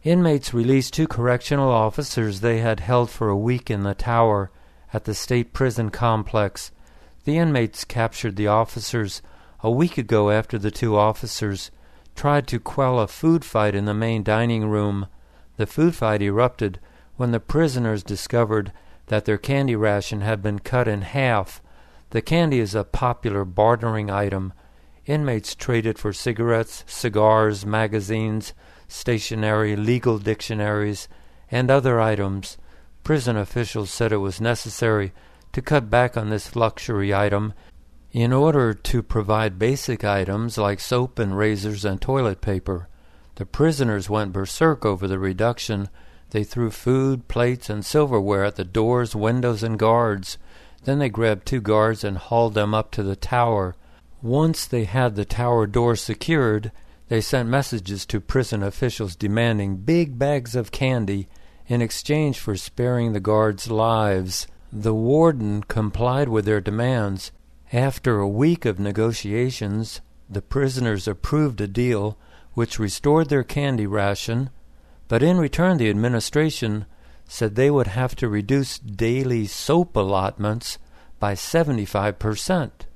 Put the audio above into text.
Inmates released 2 correctional officers they had held for a week in the tower at the state prison complex. The inmates captured the officers a week ago after the 2 officers tried to quell a food fight in the main dining room. The food fight erupted when the prisoners discovered that their candy ration had been cut in half. The candy is a popular bartering item. Inmates traded for cigarettes, cigars, magazines, stationery, legal dictionaries, and other items. Prison officials said it was necessary to cut back on this luxury item in order to provide basic items like soap and razors and toilet paper. The prisoners went berserk over the reduction. They threw food, plates, and silverware at the doors, windows, and guards. Then they grabbed 2 guards and hauled them up to the tower. Once they had the tower door secured, they sent messages to prison officials demanding big bags of candy in exchange for sparing the guards' lives. The warden complied with their demands. After a week of negotiations, the prisoners approved a deal which restored their candy ration, but in return the administration said they would have to reduce daily soap allotments by 75%.